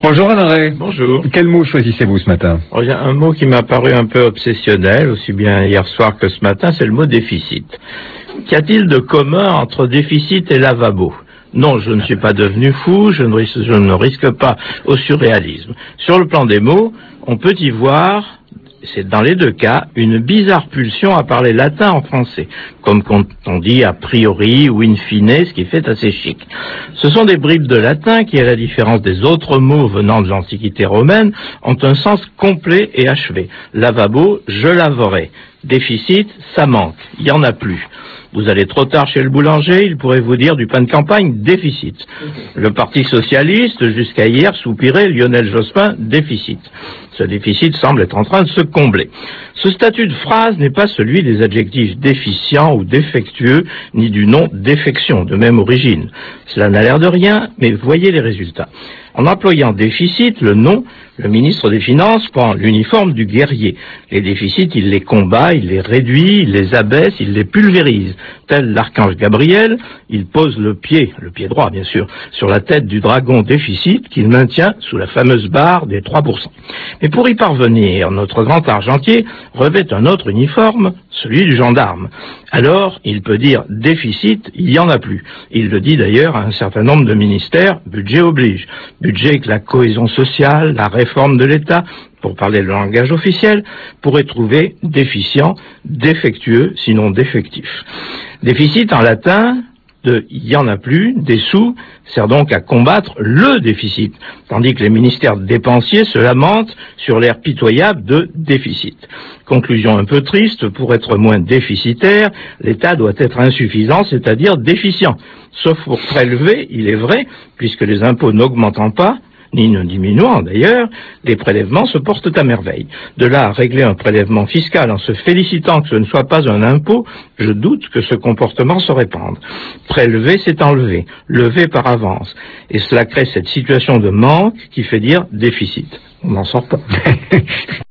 Bonjour Alain. Bonjour. Quel mot choisissez-vous ce matin? Il y a un mot qui m'a paru un peu obsessionnel, aussi bien hier soir que ce matin, c'est le mot déficit. Qu'y a-t-il de commun entre déficit et lavabo? Non, je ne suis pas devenu fou, je ne risque pas au surréalisme. Sur le plan des mots, on peut y voir, c'est dans les deux cas, une bizarre pulsion à parler latin en français, comme quand on dit a priori ou in fine, ce qui fait assez chic. Ce sont des bribes de latin qui, à la différence des autres mots venant de l'Antiquité romaine, ont un sens complet et achevé. Lavabo, je laverai. Déficit, ça manque, il n'y en a plus. Vous allez trop tard chez le boulanger, il pourrait vous dire du pain de campagne, déficit. Le Parti socialiste, jusqu'à hier, soupirait Lionel Jospin, déficit. Ce déficit semble être en train de se combler. Ce statut de phrase n'est pas celui des adjectifs déficient ou défectueux, ni du nom défection, de même origine. Cela n'a l'air de rien, mais voyez les résultats. En employant déficit, le nom, le ministre des Finances prend l'uniforme du guerrier. Les déficits, il les combat, il les réduit, il les abaisse, il les pulvérise. Tel l'archange Gabriel, il pose le pied droit bien sûr, sur la tête du dragon déficit qu'il maintient sous la fameuse barre des 3%. Mais pour y parvenir, notre grand argentier revêt un autre uniforme, celui du gendarme. Alors, il peut dire déficit, il n'y en a plus. Il le dit d'ailleurs à un certain nombre de ministères, budget oblige. Budget que la cohésion sociale, la réforme de l'État, pour parler le langage officiel, pourrait trouver déficient, défectueux, sinon défectif. Déficit en latin, de il n'y en a plus, des sous, sert donc à combattre le déficit, tandis que les ministères dépensiers se lamentent sur l'air pitoyable de déficit. Conclusion un peu triste, pour être moins déficitaire, l'État doit être insuffisant, c'est-à-dire déficient. Sauf pour prélever, il est vrai, puisque les impôts n'augmentant pas, ni ne diminuant d'ailleurs, les prélèvements se portent à merveille. De là à régler un prélèvement fiscal en se félicitant que ce ne soit pas un impôt, je doute que ce comportement se répande. Prélever, c'est enlever, lever par avance. Et cela crée cette situation de manque qui fait dire déficit. On n'en sort pas.